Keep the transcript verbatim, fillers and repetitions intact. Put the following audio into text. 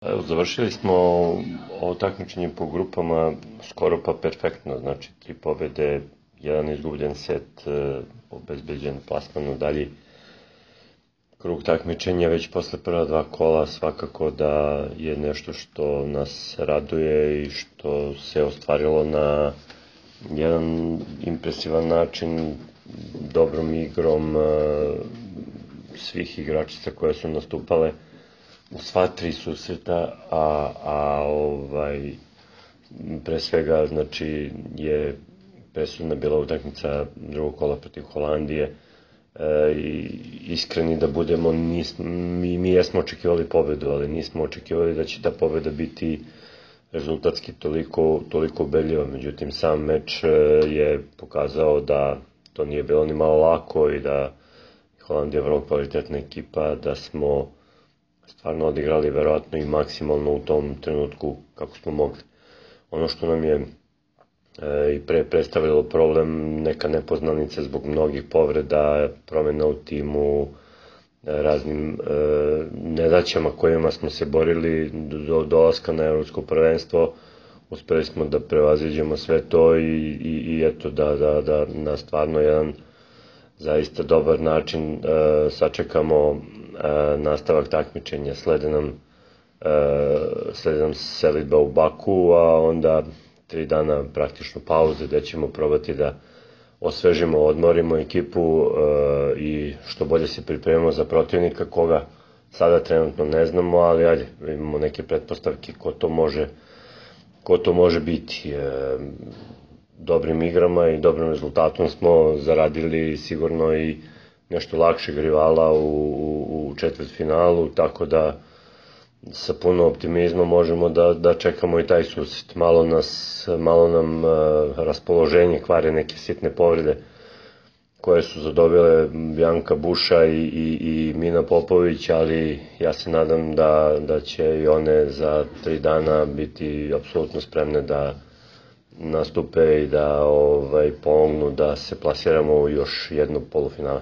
Evo, završili smo ovo takmičenje po grupama skoro pa perfektno, znači tri pobede, jedan izgubljen set, e, obezbeđen plasman u dalji krug takmičenja već posle prva dva kola. Svakako da je nešto što nas raduje i što se ostvarilo na jedan impresivan način, dobrom igrom e, svih igračica koje su nastupale u sva tri susreta, a, a ovaj, pre svega, znači, je presudna bila utakmica drugog kola protiv Holandije. E, i iskreni da budemo, nismo, mi, mi jesmo očekivali pobedu, ali nismo očekivali da će ta pobeda biti rezultatski toliko, toliko ubedljiva. Međutim, sam meč je pokazao da to nije bilo ni malo lako i da Holandija je vrlo kvalitetna ekipa, da smo stvarno odigrali verovatno i maksimalno u tom trenutku kako smo mogli. Ono što nam je e, i pre predstavljalo problem, neka nepoznanica zbog mnogih povreda, promjena u timu, raznim e, nedaćama kojima smo se borili do dolaska na evropsko prvenstvo, uspeli smo da prevaziđemo sve to i, i, i eto da, da, da na stvarno jedan zaista dobar način e, sačekamo e, nastavak takmičenja. Slede nam, e, slede nam selidba u Baku, a onda tri dana praktično pauze gde ćemo probati da osvežimo, odmorimo ekipu e, i što bolje se pripremimo za protivnika koga sada trenutno ne znamo, ali ajde, imamo neke pretpostavke ko to može, ko to može biti. E, dobrim igrama i dobrim rezultatom smo zaradili sigurno i nešto lakšeg rivala u, u, u četvrtfinalu, tako da sa puno optimizma možemo da, da čekamo i taj susret. Malo, nas, malo nam uh, raspoloženje kvare neke sitne povrede koje su zadobile Bjanka Buša i, i, i Mina Popović, ali ja se nadam da, da će i one za tri dana biti apsolutno spremne da nastupe i da ovaj, pomognu da se plasiramo u još jedno polufinale.